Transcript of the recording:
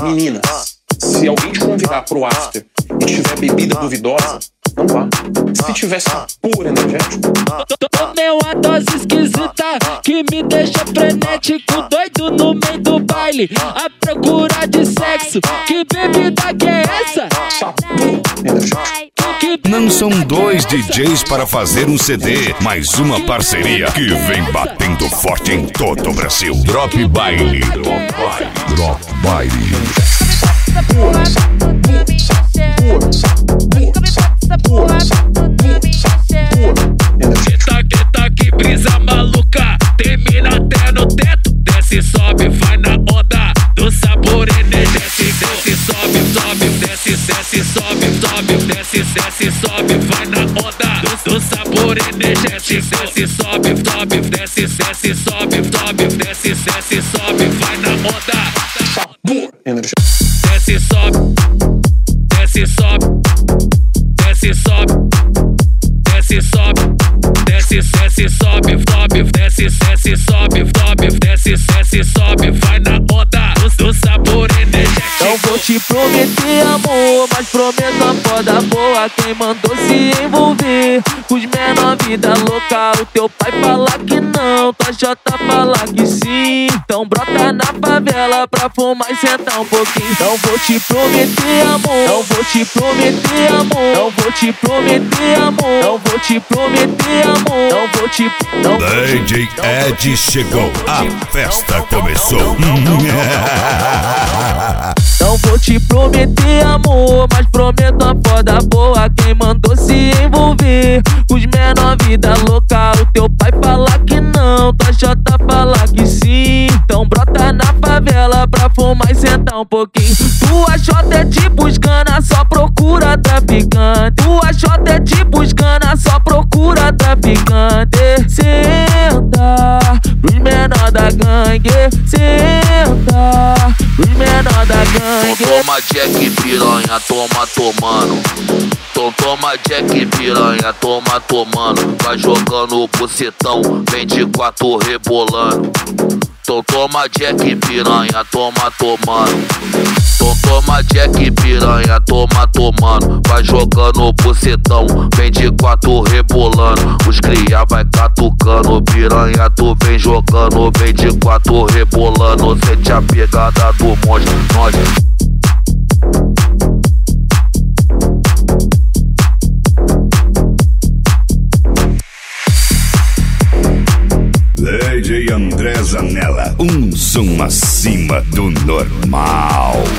Meninas, se alguém te convidar pro after e tiver bebida duvidosa, não vá. Se tiver puro energético. Tomei uma dose esquisita que me deixa frenético, doido no meio do baile, à procura de sexo. Que bebida que é essa? Puro energético. Não são dois DJs para fazer um CD, mas uma parceria que vem batendo forte em todo o Brasil. Drop Baile. Drop Baile. Eita que brisa maluca, termina até no teto. Desce, sobe, vai na onda do sabor energético. Desce, sobe, sobe, desce, desce, sobe, sobe, desce, desce, sobe, vai na onda do sabor energético. Desce, sobe, sobe, desce, desce, sobe, sobe, desce, desce, sobe, vai na onda. Sabor energético. Desce, sobe, desce, sobe, desce, sobe, desce, sobe, desce, desce, sobe, sobe, desce, desce, sobe, sobe, desce, desce, sobe, vai na onda do sabor energético. Não vou te prometer amor, mas prometo a foda boa. Quem mandou se envolver com os menor vida louca? O teu pai fala que não, tua jota fala que sim. Então brota na favela pra fumar e sentar um pouquinho. Não vou te prometer amor, não vou te prometer amor, não vou te prometer amor, não vou te prometer amor, não vou te DJ Ed chegou, a festa começou. Não vou te prometer amor, mas prometo a foda boa. Quem mandou se envolver com os menor vida louca? O teu pai fala que não, tua jota fala que sim. Então brota na favela pra fumar e sentar um pouquinho. Tua jota é tipo escana, só procura traficante. Tua jota é tipo escana, só procura traficante. Senta pros menor da gangue, senta pros menor da gangue. Toma Jack piranha, toma tomando. Toma Jack piranha, toma tomando. Vai jogando o bucetão, 24 rebolando. Toma Jack piranha, toma tomando. Toma Jack piranha, toma tomando. Vai jogando o bucetão, 24 rebolando. Os cria vai catucando, piranha tu vem jogando, 24 rebolando. Sente a pegada do monstro, nós. DJ André Zanella, um zoom acima do normal.